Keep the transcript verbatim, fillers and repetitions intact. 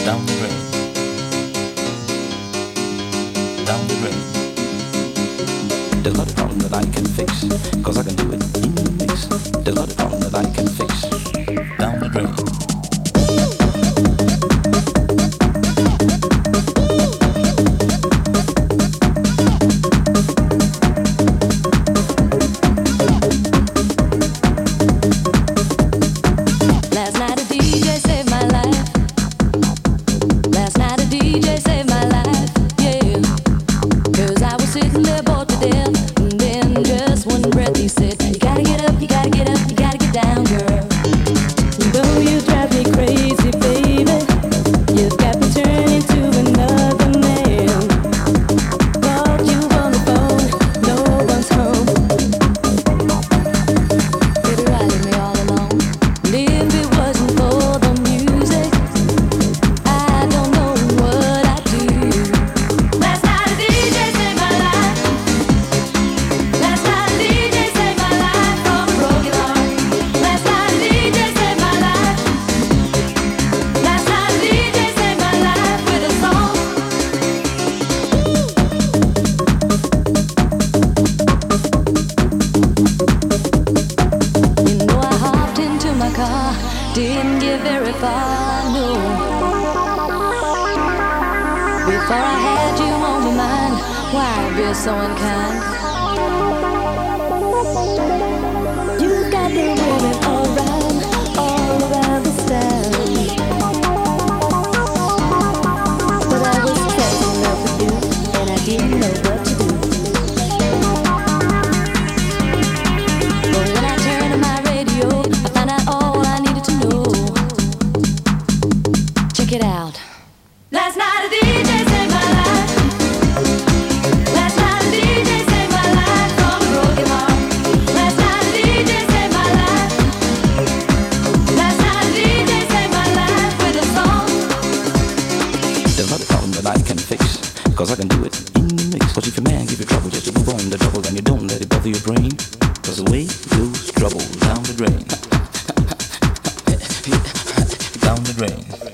down the drain, down the drain. There's not a problem that I can fix, cause I can do it in the mix. There's not a problem that I can fix, down the drain. Didn't get very far, no. Before I had you on my mind, why be so unkind? You got me moving all around, all around the stand. But I was catching up with you, and I didn't know what to do. But when I turned on my radio, I found out all Check it out. Last night a D J saved my life. Last night a D J saved my life from a broken heart. Last night a D J saved my life. Last night a D J saved my life with a song. There's not a problem that I can fix, cause I can do it in the mix. Cause if your man give you trouble, just to move on the trouble, and you don't let it bother your brain. Cause the way goes trouble down the drain. Down the drain.